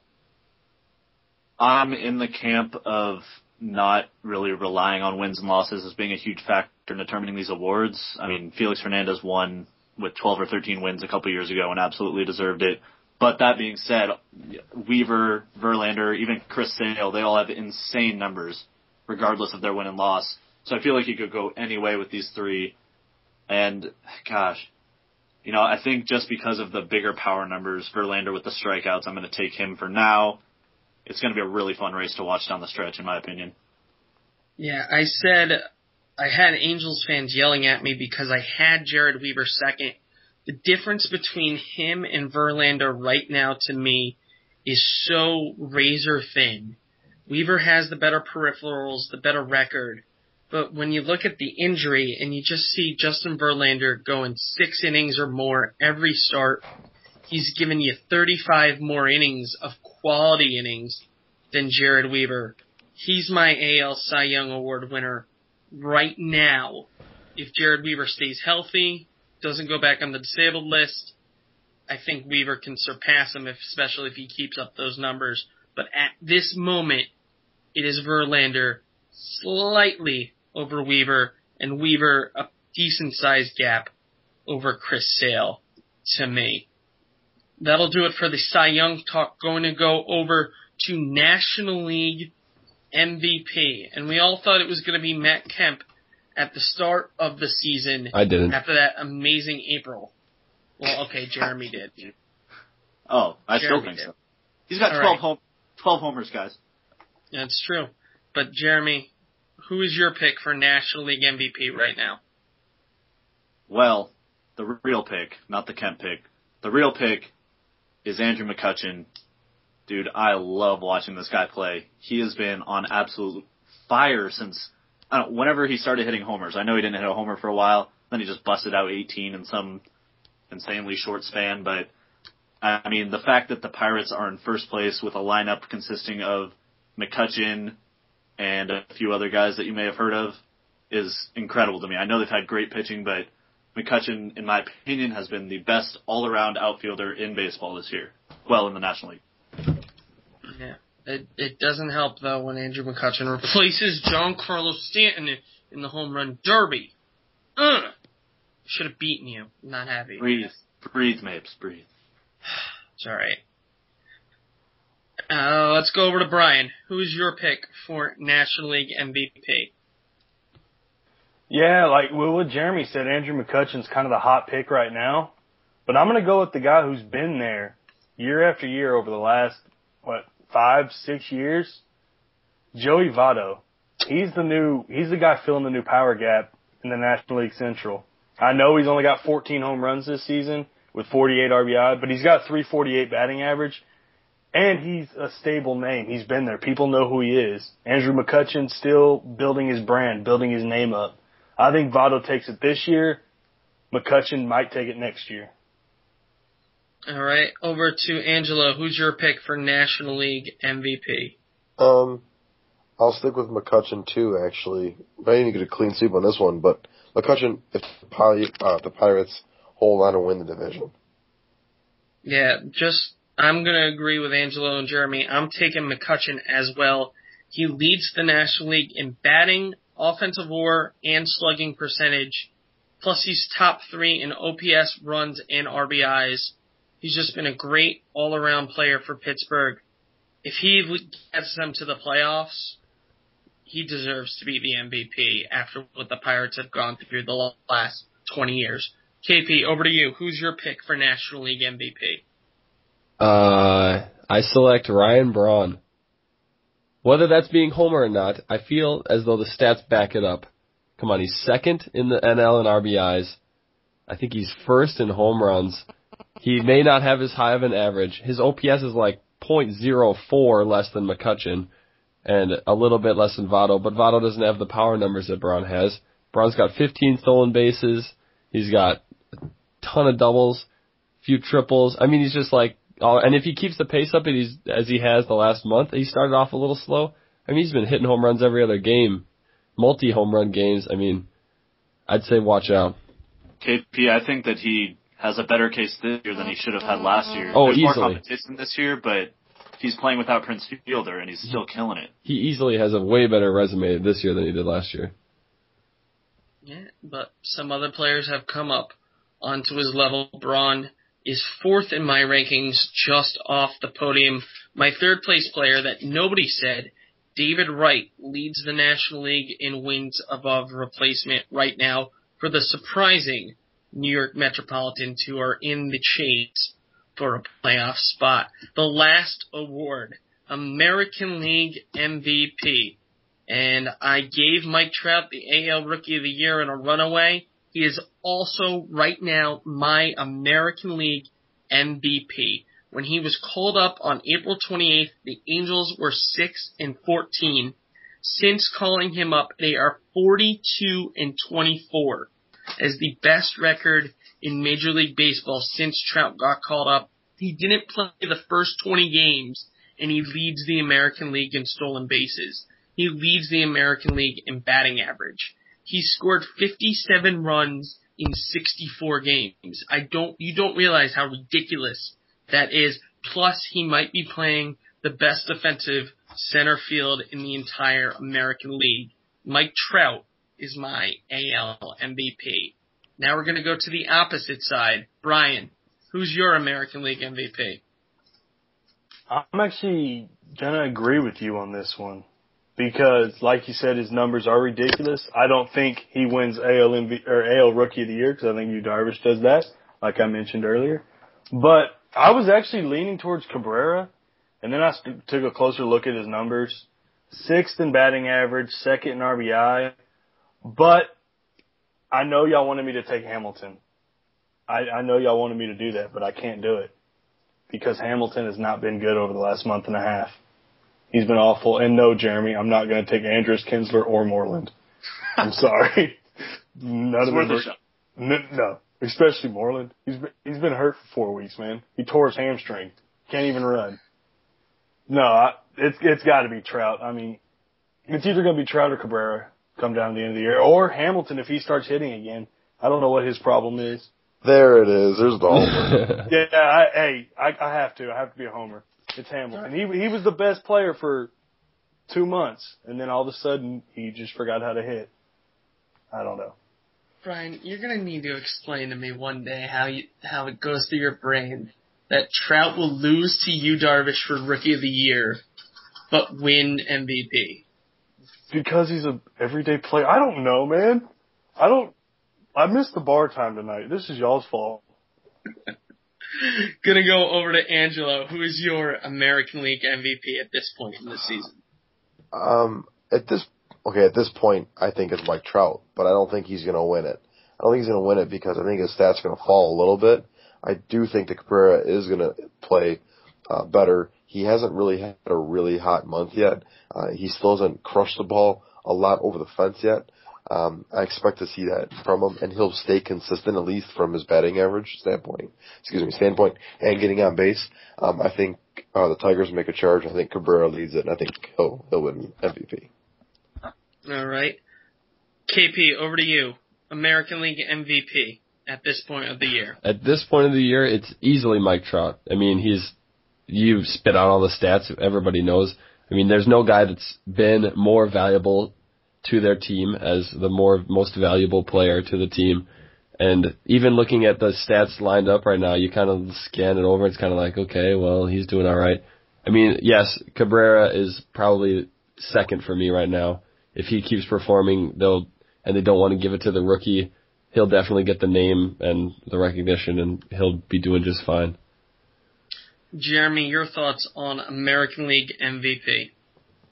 I'm in the camp of not really relying on wins and losses as being a huge factor in determining these awards. I mean, Felix Hernandez won with 12 or 13 wins a couple years ago and absolutely deserved it. But that being said, Weaver, Verlander, even Chris Sale, they all have insane numbers, regardless of their win and loss. So I feel like you could go any way with these three. And, gosh, you know, I think just because of the bigger power numbers, Verlander with the strikeouts, I'm going to take him for now. It's going to be a really fun race to watch down the stretch, in my opinion. Yeah, I said I had Angels fans yelling at me because I had Jared Weaver second. The difference between him and Verlander right now, to me, is so razor thin. Weaver has the better peripherals, the better record. But when you look at the injury and you just see Justin Verlander going 6 innings or more every start, he's given you 35 more innings of quality innings than Jared Weaver. He's my AL Cy Young Award winner right now. If Jared Weaver stays healthy, doesn't go back on the disabled list, I think Weaver can surpass him, especially if he keeps up those numbers. But at this moment, it is Verlander slightly over Weaver, and Weaver a decent-sized gap over Chris Sale, to me. That'll do it for the Cy Young talk. Going to go over to National League MVP. And we all thought it was going to be Matt Kemp at the start of the season. I didn't. After that amazing April. Well, okay, Jeremy did. Oh, I Jeremy still think did. so. He's got 12 homers, guys. That's true. But Jeremy, who is your pick for National League MVP right now? Well, the real pick, not the Kemp pick. The real pick is Andrew McCutchen. Dude, I love watching this guy play. He has been on absolute fire since, whenever he started hitting homers. I know he didn't hit a homer for a while. Then he just busted out 18 in some insanely short span. But, I mean, the fact that the Pirates are in first place with a lineup consisting of McCutchen and a few other guys that you may have heard of is incredible to me. I know they've had great pitching, but McCutchen, in my opinion, has been the best all-around outfielder in baseball this year. Well, in the National League. Yeah. It doesn't help, though, when Andrew McCutchen replaces Giancarlo Stanton in the home run derby. Should have beaten you. Not happy. Breathe, Mapes, breathe. It's alright. Let's go over to Brian. Who is your pick for National League MVP? Yeah, like what Jeremy said, Andrew McCutchen's kind of the hot pick right now. But I'm going to go with the guy who's been there year after year over the last, 5-6 years? Joey Votto. He's the guy filling the new power gap in the National League Central. I know he's only got 14 home runs this season with 48 RBI, but he's got 348 batting average. And he's a stable name. He's been there. People know who he is. Andrew McCutchen still building his brand, building his name up. I think Votto takes it this year. McCutchen might take it next year. All right, over to Angelo. Who's your pick for National League MVP? I'll stick with McCutchen too, actually. I didn't get a clean sweep on this one, but McCutchen, if the Pirates hold on and win the division. Yeah, I'm going to agree with Angelo and Jeremy. I'm taking McCutchen as well. He leads the National League in batting, offensive WAR, and slugging percentage. Plus, he's top 3 in OPS, runs, and RBIs. He's just been a great all-around player for Pittsburgh. If he gets them to the playoffs, he deserves to be the MVP after what the Pirates have gone through the last 20 years. KP, over to you. Who's your pick for National League MVP? I select Ryan Braun. Whether that's being homer or not, I feel as though the stats back it up. Come on, he's second in the NL in RBIs. I think he's first in home runs. He may not have as high of an average. His OPS is like .04 less than McCutchen and a little bit less than Votto, but Votto doesn't have the power numbers that Braun has. Braun's got 15 stolen bases. He's got a ton of doubles, few triples. I mean, he's just like, and if he keeps the pace up as he has the last month, he started off a little slow. I mean, he's been hitting home runs every other game, multi-home run games. I mean, I'd say watch out. KP, I think that he has a better case this year than he should have had last year. Oh, There's easily. more competition this year, but he's playing without Prince Fielder, and he's still killing it. He easily has a way better resume this year than he did last year. Yeah, but some other players have come up onto his level. Braun is fourth in my rankings, just off the podium. My third place player that nobody said, David Wright, leads the National League in wins above replacement right now for the surprising New York Metropolitans, who are in the chase for a playoff spot. The last award, American League MVP. And I gave Mike Trout the AL Rookie of the Year in a runaway. He is also right now my American League MVP. When he was called up on April 28th, the Angels were 6-14. Since calling him up, they are 42-24 as the best record in Major League Baseball since Trout got called up. He didn't play the first 20 games, and he leads the American League in stolen bases. He leads the American League in batting average. He scored 57 runs in 64 games. You don't realize how ridiculous that is. Plus, he might be playing the best defensive center field in the entire American League. Mike Trout is my AL MVP. Now we're going to go to the opposite side. Brian, who's your American League MVP? I'm actually going to agree with you on this one. Because, like you said, his numbers are ridiculous. I don't think he wins AL Rookie of the Year because I think Yu Darvish does that, like I mentioned earlier. But I was actually leaning towards Cabrera, and then I took a closer look at his numbers. 6th in batting average, 2nd in RBI. But I know y'all wanted me to take Hamilton. I know y'all wanted me to do that, but I can't do it because Hamilton has not been good over the last month and a half. He's been awful. And no, Jeremy, I'm not going to take Andrus Kinsler or Moreland. I'm sorry. None of them. No, especially Moreland. He's been hurt for 4 weeks, man. He tore his hamstring. Can't even run. No, it's got to be Trout. I mean, it's either going to be Trout or Cabrera come down to the end of the year, or Hamilton if he starts hitting again. I don't know what his problem is. There it is. There's the homer. I have to. I have to be a homer. It's Hamilton. He was the best player for 2 months, and then all of a sudden he just forgot how to hit. I don't know. Brian, you're going to need to explain to me one day how it goes through your brain that Trout will lose to Yu Darvish for Rookie of the Year, but win MVP. Because he's a everyday player. I don't know, man. I missed the bar time tonight. This is y'all's fault. Gonna go over to Angelo. Who is your American League MVP at this point in the season? At this point, I think it's Mike Trout, but I don't think he's going to win it. I don't think he's going to win it because I think his stats are going to fall a little bit. I do think that Cabrera is going to play better. He hasn't really had a really hot month yet. He still hasn't crushed the ball a lot over the fence yet. I expect to see that from him, and he'll stay consistent at least from his batting average standpoint, and getting on base. I think the Tigers make a charge. I think Cabrera leads it, and I think he'll win MVP. All right. KP, over to you. American League MVP at this point of the year. At this point of the year, it's easily Mike Trout. I mean, you spit out all the stats everybody knows. I mean, there's no guy that's been more valuable to their team as the most valuable player to the team. And even looking at the stats lined up right now, you kind of scan it over. It's kind of like, okay, well, he's doing all right. I mean, yes, Cabrera is probably second for me right now. If he keeps performing, and they don't want to give it to the rookie, he'll definitely get the name and the recognition, and he'll be doing just fine. Jeremy, your thoughts on American League MVP?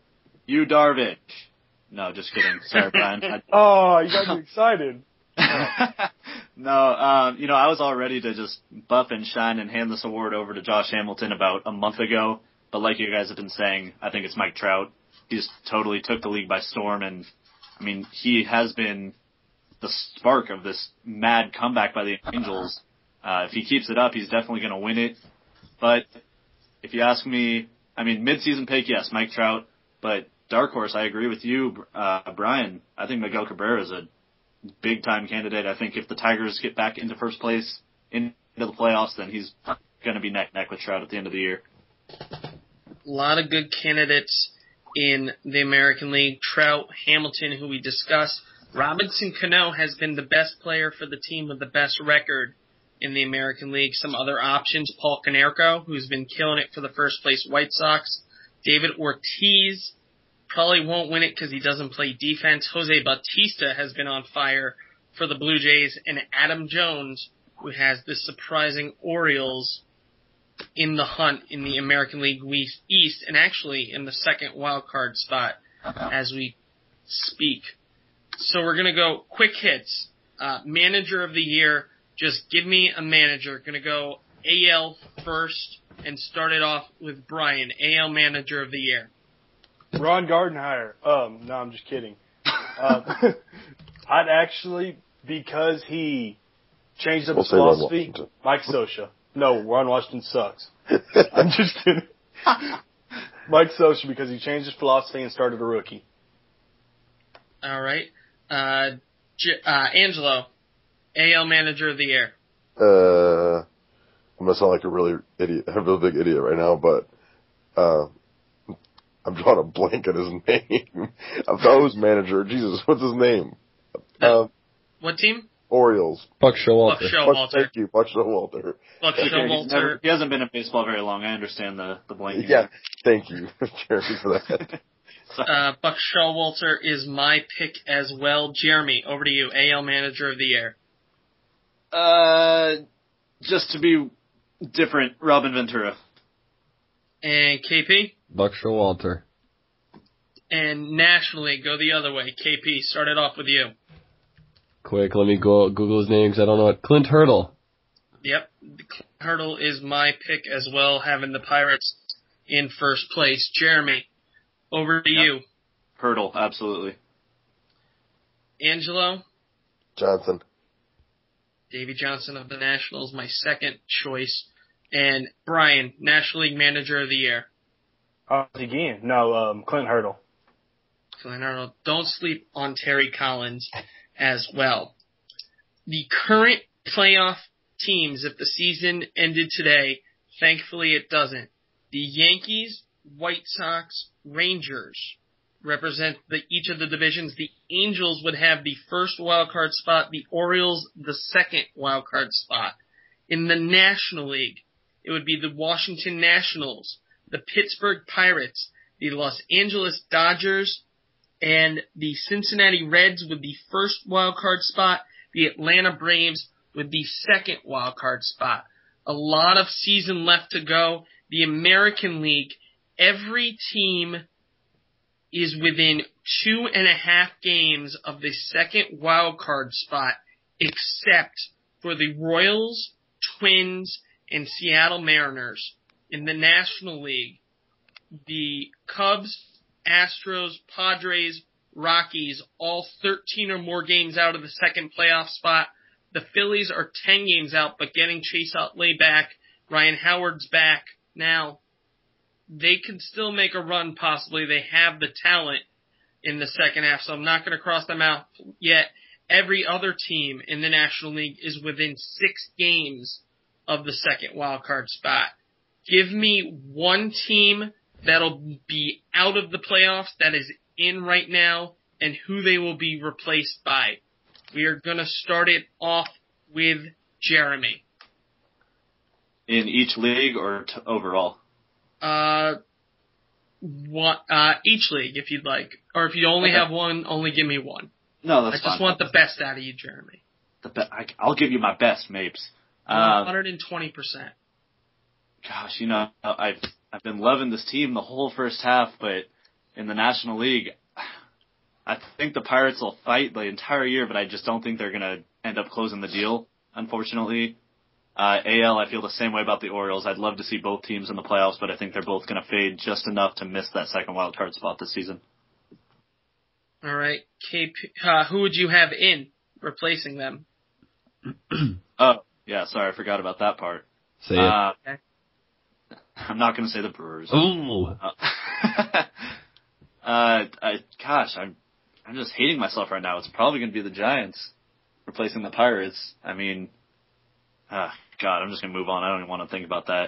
You Darvish. No, just kidding. Sorry, Brian. Oh, you got me excited. No, I was all ready to just buff and shine and hand this award over to Josh Hamilton about a month ago. But like you guys have been saying, I think it's Mike Trout. He just totally took the league by storm. And, I mean, he has been the spark of this mad comeback by the Angels. If he keeps it up, he's definitely going to win it. But if you ask me, I mean, mid-season pick, yes, Mike Trout. But dark horse, I agree with you, Brian. I think Miguel Cabrera is a big-time candidate. I think if the Tigers get back into first place, into the playoffs, then he's going to be neck-neck with Trout at the end of the year. A lot of good candidates in the American League. Trout, Hamilton, who we discussed. Robinson Cano has been the best player for the team with the best record in the American League. Some other options, Paul Konerko, who's been killing it for the first-place White Sox. David Ortiz probably won't win it because he doesn't play defense. Jose Bautista has been on fire for the Blue Jays. And Adam Jones, who has the surprising Orioles in the hunt in the American League East, and actually in the second wild card spot as we speak. So we're going to go quick hits. Manager of the year, just give me a manager. Going to go AL first and start it off with Brian, AL Manager of the Year. Ron Gardenhire. No, I'm just kidding. I'd actually, because he changed up his philosophy, Mike Scioscia. No, Ron Washington sucks. I'm just kidding. Mike Scioscia, because he changed his philosophy and started a rookie. All right. Angelo, AL Manager of the Year. I'm gonna sound like a really big idiot right now, but I'm drawing a blank on his name. I thought it was manager. Jesus, what's his name? What team? Orioles. Buck Showalter. Buck Showalter. Thank you, Buck Showalter. Buck Showalter. He hasn't been in baseball very long. I understand the blanking. Yeah, thank you, Jeremy, for that. Buck Showalter is my pick as well. Jeremy, over to you. AL Manager of the Year. Just to be different, Robin Ventura. And KP? Buck Showalter. And nationally, go the other way. KP, start it off with you. Quick, let me go Google his name because I don't know it. Clint Hurdle. Yep. Clint Hurdle is my pick as well, having the Pirates in first place. Jeremy, over to you. Hurdle, absolutely. Angelo? Johnson. Davey Johnson of the Nationals, my second choice. And Brian, National League Manager of the Year. Again, no, Clint Hurdle. Clint Hurdle. Don't sleep on Terry Collins as well. The current playoff teams, if the season ended today, thankfully it doesn't. The Yankees, White Sox, Rangers represent each of the divisions. The Angels would have the first wild card spot, the Orioles the second wild card spot. In the National League, it would be the Washington Nationals, the Pittsburgh Pirates, the Los Angeles Dodgers, and the Cincinnati Reds with the first wild card spot, the Atlanta Braves with the second wild card spot. A lot of season left to go. The American League, every team is within 2.5 games of the second wild card spot, except for the Royals, Twins, and Seattle Mariners. In the National League, the Cubs, Astros, Padres, Rockies, all 13 or more games out of the second playoff spot. The Phillies are 10 games out, but getting Chase Utley back. Ryan Howard's back now. They can still make a run, possibly. They have the talent in the second half, so I'm not going to cross them out yet. Every other team in the National League is within 6 games of the second wild card spot. Give me one team that'll be out of the playoffs that is in right now and who they will be replaced by. We are going to start it off with Jeremy. In each league or overall? Each league, if you'd like. Or if you only have one, only give me one. No, that's fine. I just want the best out of you, Jeremy. I'll give you my best, Mapes. 120%. Gosh, I've been loving this team the whole first half, but in the National League, I think the Pirates will fight the entire year, but I just don't think they're going to end up closing the deal, unfortunately. AL, I feel the same way about the Orioles. I'd love to see both teams in the playoffs, but I think they're both going to fade just enough to miss that second wild card spot this season. All right. Who would you have in replacing them? Oh, yeah, sorry, I forgot about that part. Say it. Okay. I'm not going to say the Brewers. Ooh. I'm just hating myself right now. It's probably going to be the Giants replacing the Pirates. I mean, God, I'm just going to move on. I don't even want to think about that.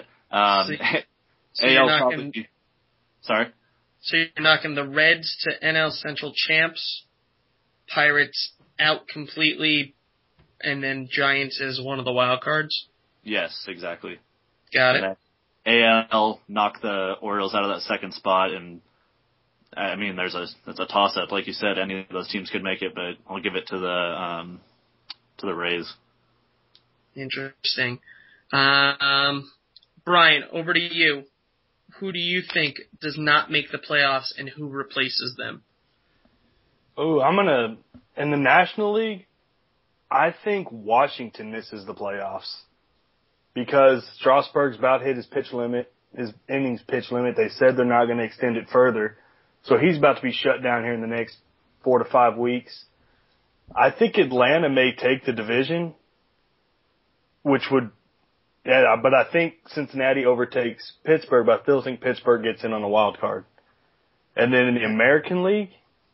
AL probably. Sorry? So you're knocking the Reds to NL Central champs, Pirates out completely, and then Giants as one of the wild cards? Yes, exactly. Got it. AL knock the Orioles out of that second spot, and I mean, it's a toss-up. Like you said, any of those teams could make it, but I'll give it to the Rays. Interesting. Brian, over to you. Who do you think does not make the playoffs and who replaces them? Oh, in the National League, I think Washington misses the playoffs because Strasburg's about hit his innings pitch limit. They said they're not going to extend it further. So he's about to be shut down here in the next 4 to 5 weeks. I think Atlanta may take the division, but I think Cincinnati overtakes Pittsburgh, but I still think Pittsburgh gets in on the wild card. And then in the American League,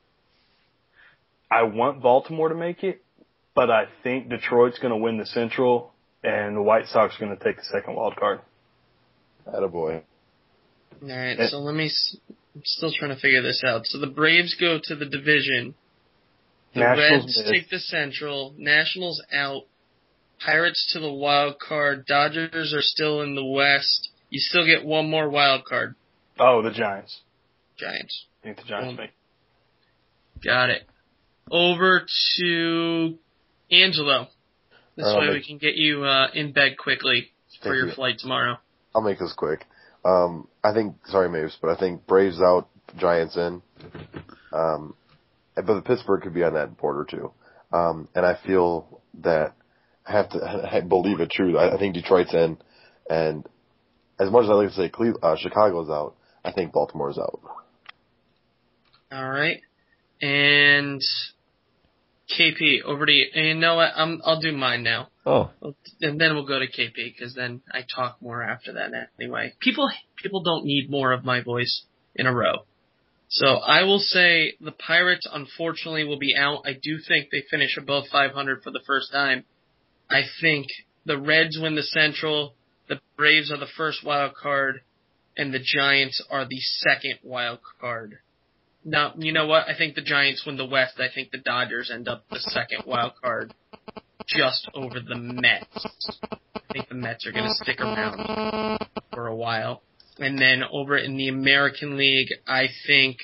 I want Baltimore to make it, but I think Detroit's going to win the Central, and the White Sox are going to take the second wild card. Attaboy. All right, so I'm still trying to figure this out. So the Braves go to the division. The Reds take the Central. Nationals out. Pirates to the wild card. Dodgers are still in the West. You still get one more wild card. Oh, the Giants. Giants. I think the Giants make. Got it. Over to Angelo. This way we can get you in bed quickly for your flight tomorrow. I'll make this quick. Sorry, Maves, but I think Braves out, Giants in. But the Pittsburgh could be on that border too. And I feel that I believe it true. I think Detroit's in, and as much as I like to say Chicago's out, I think Baltimore's out. All right, and KP, over to you. And you know what? I'll do mine now. Oh, and then we'll go to KP because then I talk more after that anyway. People don't need more of my voice in a row. So I will say the Pirates, unfortunately, will be out. I do think they finish above 500 for the first time. I think the Reds win the Central, the Braves are the first wild card, and the Giants are the second wild card. Now, you know what? I think the Giants win the West. I think the Dodgers end up the second wild card just over the Mets. I think the Mets are going to stick around for a while. And then over in the American League, I think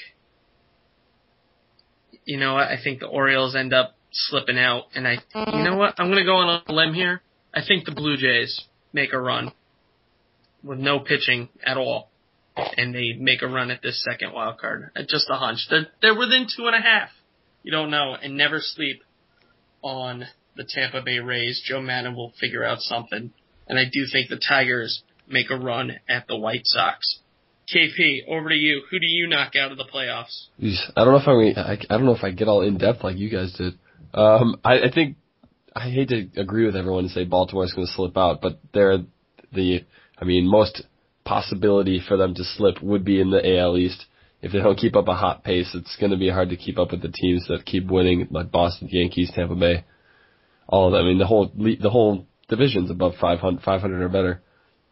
the Orioles end up slipping out. And you know what? I'm going to go on a limb here. I think the Blue Jays make a run with no pitching at all. And they make a run at this second wild card. Just a hunch. They're within 2.5. You don't know. And never sleep on the Tampa Bay Rays. Joe Madden will figure out something. And I do think the Tigers make a run at the White Sox. KP, over to you. Who do you knock out of the playoffs? I don't know if I get all in depth like you guys did. I think I hate to agree with everyone and say Baltimore's going to slip out, but most possibility for them to slip would be in the AL East. If they don't keep up a hot pace, it's going to be hard to keep up with the teams that keep winning, like Boston, Yankees, Tampa Bay, all of them. I mean, the whole division's above 500 or better.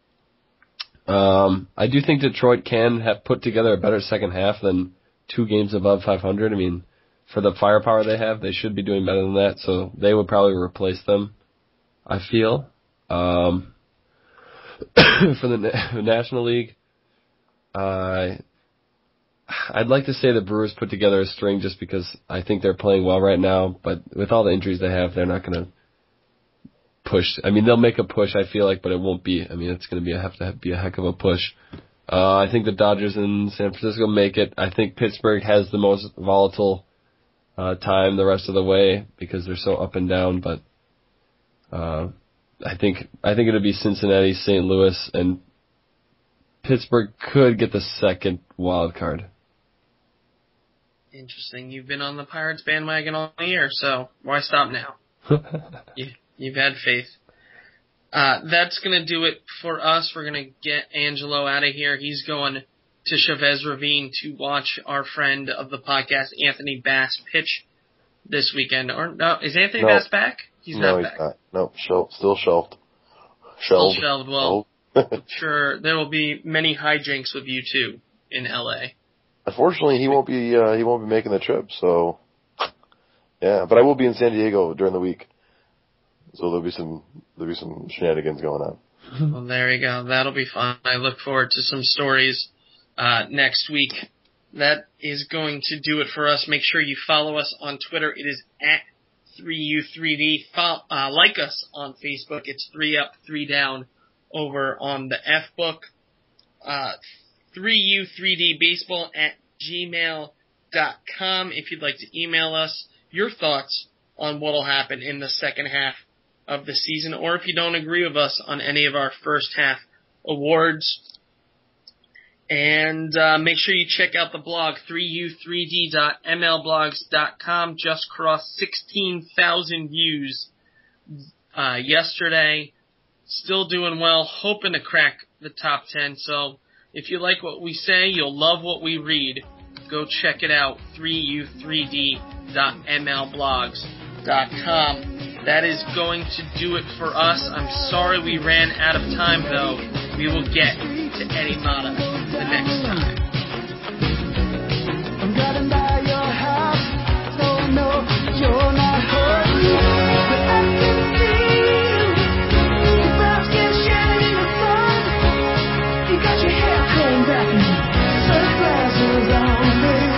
I do think Detroit can have put together a better second half than 2 games above 500. I mean, for the firepower they have, they should be doing better than that, so they would probably replace them, I feel. For the National League, I'd like to say the Brewers put together a string just because I think they're playing well right now, but with all the injuries they have, they're not going to push. I mean, they'll make a push, I feel like, but it won't be. I mean, it's going to have to be a heck of a push. I think the Dodgers and San Francisco make it. I think Pittsburgh has the most volatile time the rest of the way because they're so up and down. But I think it'll be Cincinnati, St. Louis, and Pittsburgh could get the second wild card. Interesting. You've been on the Pirates bandwagon all year, so why stop now? You've had faith. That's going to do it for us. We're going to get Angelo out of here. He's going to Chavez Ravine to watch our friend of the podcast, Anthony Bass, pitch this weekend. Or no, is Anthony Bass back? He's not back. Not. Nope, still shelved. Still shelved. Well, I'm sure there will be many hijinks with you too in LA. Unfortunately, he won't be making the trip. So, yeah, but I will be in San Diego during the week. So there'll be some shenanigans going on. Well, there you go. That'll be fun. I look forward to some stories next week. That is going to do it for us. Make sure you follow us on Twitter. It is at 3U3D. Like us on Facebook. It's 3 Up, 3 Down over on the F-Book. 3U3DBaseball at gmail.com if you'd like to email us your thoughts on what will happen in the second half of the season, or if you don't agree with us on any of our first half awards. And make sure you check out the blog, 3u3d.mlblogs.com. Just crossed 16,000 views yesterday. Still doing well, hoping to crack the top 10. So if you like what we say, you'll love what we read. Go check it out, 3u3d.mlblogs.com. That is going to do it for us. I'm sorry we ran out of time, though. We will get to Eddie Mata the next time. I'm driving by your house, so no, you're not hurting, but I can feel your brown skin shining in the sun. You got your hair combed back and sunglasses on, baby.